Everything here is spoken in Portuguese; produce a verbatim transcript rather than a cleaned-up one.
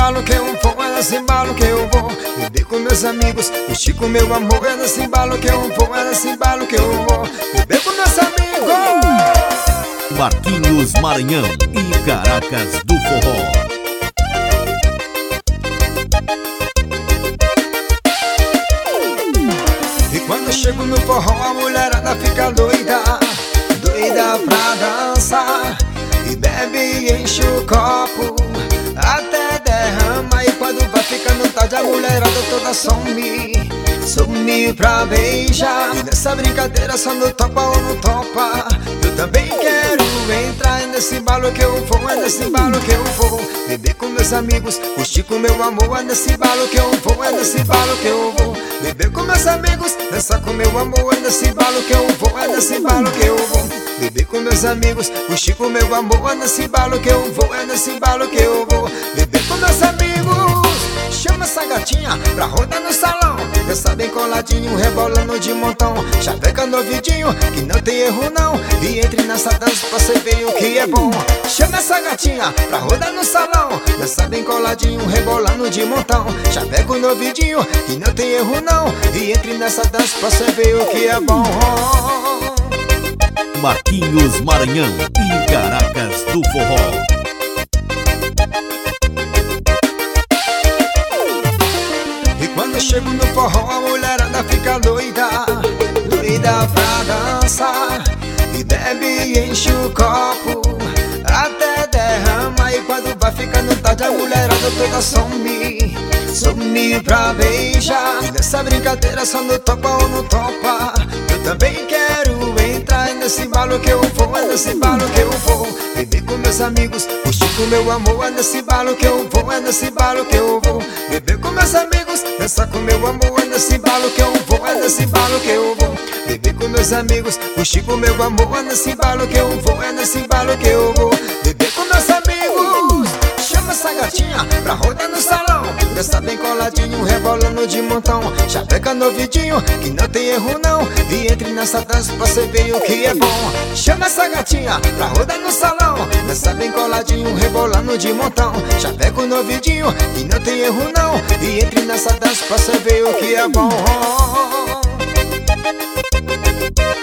embalo que eu vou, é nesse embalo que eu vou beber com meus amigos, curtir com meu amor. É nesse embalo que eu vou, é nesse embalo que eu vou beber com meus amigos. Marquinhos Maranhão e Caracas do Forró. E quando eu chego no forró, a mulherada fica doida, doida pra dançar. E bebe e enche o copo até derrama. E quando vai ficando tarde, a mulherada toda some, some pra beijar. E nessa brincadeira só não topa ou não topa, eu também quero entrar. É nesse embalo que eu vou, é nesse embalo que eu vou beber com meus amigos, curtir com meu amor. É nesse embalo que eu vou, é nesse embalo que eu vou beber com meus amigos, dançar com meu amor. É nesse embalo que eu vou, é nesse embalo que eu vou beber com meus amigos, curtir com meu amor. É nesse embalo que eu vou, é nesse embalo que eu vou beber com meus amigos. Chama essa gatinha pra rodar no salão, dança bem coladinho, rebolando de montão. Chaveca no ouvidinho, que não tem erro não, e entre nessa dança pra você ver o que é bom. Chama essa gatinha pra rodar no salão, dança bem coladinho, rebolando de montão. Chaveca no ouvidinho, que não tem erro não, e entre nessa dança pra você ver o que é bom. Marquinhos Maranhão e Caracas do Forró. E quando eu chego no forró, a mulherada fica doida, doida pra dançar. E bebe e enche o copo até derrama. E quando vai ficando tarde, a mulherada toda some, some pra beijar. E nessa brincadeira só não topa ou não topa, eu também quero entrar. É nesse embalo que eu vou, é nesse embalo que eu vou beber com meus amigos, curtir com meu amor. É nesse embalo que eu vou, é nesse embalo que eu vou beber com meus amigos, dançar com meu amor. É nesse embalo que eu vou, é nesse embalo que eu vou beber com meus amigos, curtir com meu amor. É nesse embalo que eu vou, é nesse embalo que eu vou beber com meus amigos. Chama essa gatinha pra rodar no salão, dança bem coladinho, rebolando de montão. Chaveca no ouvidinho, que não tem erro não, e entre nessa dança pra você ver o que é bom. Chama essa gatinha pra rodar no salão, dança bem coladinho, rebolando de montão. Chaveca no ouvidinho, que não tem erro não, e entre nessa dança pra você ver o que é bom.